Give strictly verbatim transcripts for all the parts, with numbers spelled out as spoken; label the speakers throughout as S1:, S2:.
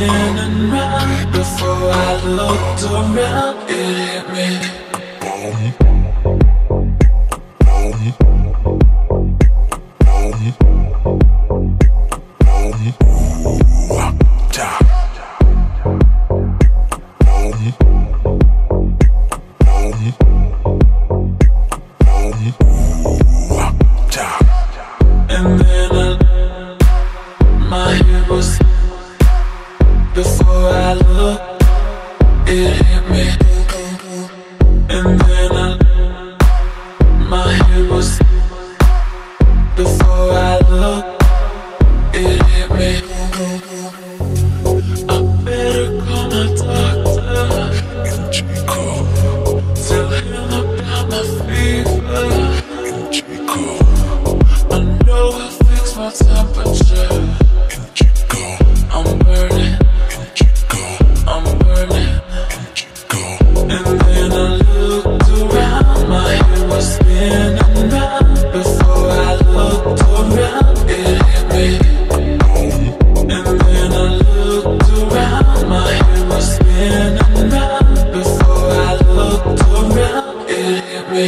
S1: spinning round. Before I looked around, it hit me. And then I, my head was, before I looked, it hit me. And then I, my head was, before I looked, it hit me. I better call my doctor, tell him about my fever. I know I fixed my temperature. I'm burning, I'm burning. And then I looked around, my head was spinning round. Before I looked around, it hit me. And then I looked around, my head was spinning round. Before I looked around, it hit me.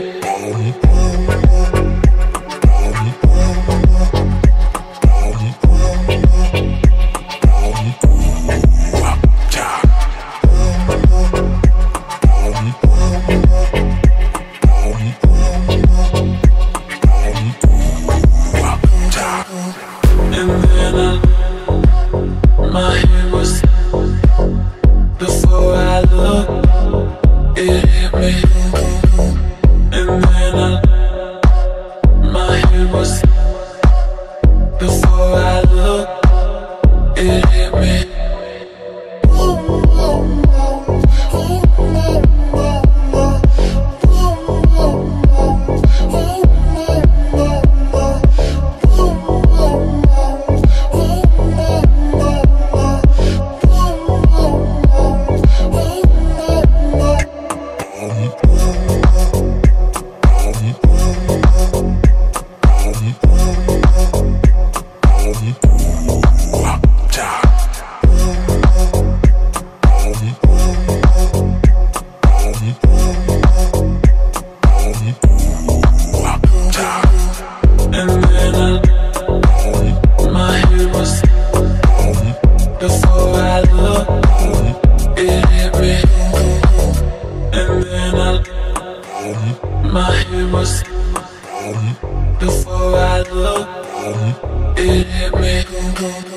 S1: And then I, my head was, before I looked, it hit me. And then I, my head was, before I looked, it hit me. And then I, my head was, before I looked, it hit me. And then I, my head was, before I looked, it hit me.